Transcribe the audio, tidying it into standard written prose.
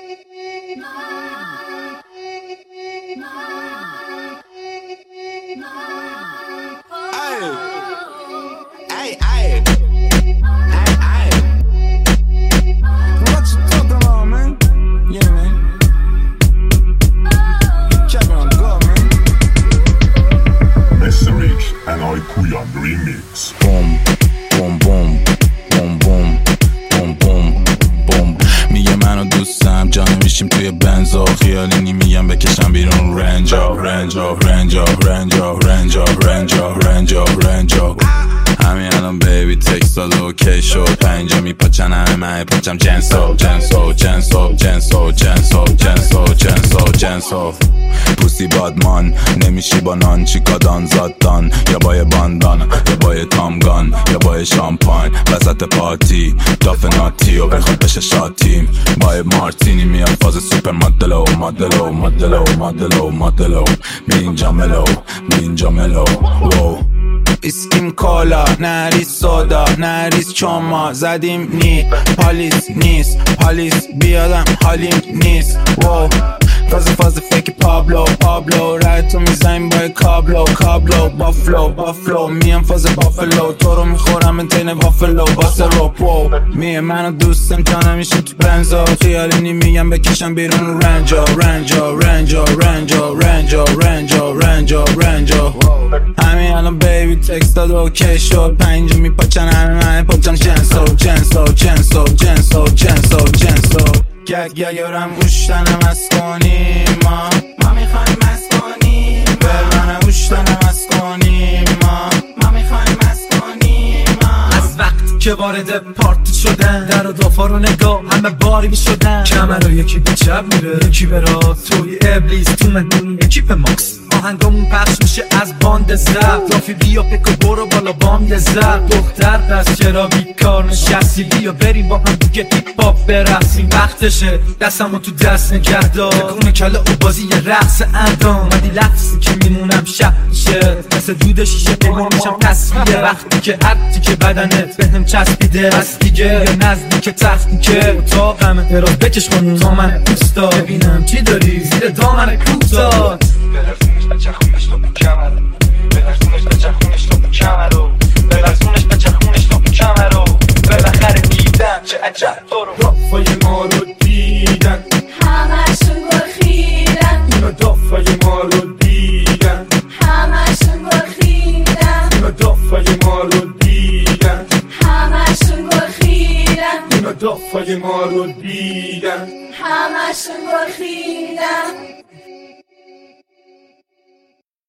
Remix. بوم بوم بوم بوم بوم بوم بوم بوم میگه منو دوستم جا نمیشیم توی بنزا خیالینی میگم بکشم بیرون رنجا رنجا رنجا رنجا رنجا رنجا رنجا رنجا همین الان بیبی تکست داد اوکی شد پنجا میپاچن همه من پاچم جنسو جنسو جنسو جنسو جنسو جنسو جنسو جنسو پوستی بادمان نمیشی با نان چیکادان زادان یا با باندان یا با تامگان یا با شامپاین وسط پارتی داف ناتی و بخواد بشه شاتیم با مارتینی میاد فاز سوپر مدلو مدلو مدلو مدلو مدلو اینجا ملو اینجا ملو وو اسکیم کالا نریز سودا نریز چوما زدیم نی پالیس نیست پالیس بیادم حالیم نیست وو فاز فکر پابلو رای تو میزنیم با کابلو بافلو میم فاز بافلو تو رو میخورم انتین وافلو واسه روپو میه منو دوستم تا نمیشیم تو بنزا خیالینی میگم بکشم بیرون رنجا رنجا رنجا رنجا رنجا رنجا رنجا رنجا همین الان بیبی تکست داد اوکی شد پنجا میپاچن همه پاچن جنسو جنسو جنسو جنسو جنسو جنسو گگ یارم گوشتنم از کنیم ما میخوایم از کنیم برمانه گوشتنم از کنیم ما میخوایم از کنیم از وقتی که وارد پارتی شدن در و دافا رو نگاه همه باری میشدن کمر رو یکی به چپ میره یکی به راست توی ابلیس تو مهمونی اکیپ ماکس آهنگامون پخش میشه از باند زرد رافی بیا پک و برو بالا باند زرد دختر پس چرا بیکار نشستی بیا بریم با هم دیگه هیپ هاپ برقصیم وقتشه دستمو تو دست نگه دار تکون کله و بازی یه رقص اندام مدی لفظی که میمونم شب میشه مثل دود شیشه پیمان میشم تصویه وقتی که حدی که بدنت بهم چسبیده از دیگه یا نزدیک تختی که اتاقمه دراز بکش خونون تا من دوستا ببینم چی داری زیر دامن کوتا بچخونش تو کمر بلرزونش بچخونش تو کمر رو بلرزونش بچخونش تو کمر رو بالاخره دیدم چه عجب تو رو دافای ما رو دیدن همشون گرخیدن دافای ما رو دیدن همشون گرخیدن دافای ما رو دیدن همشون گرخیدن دافای ما رو دیدن همشون گرخیدن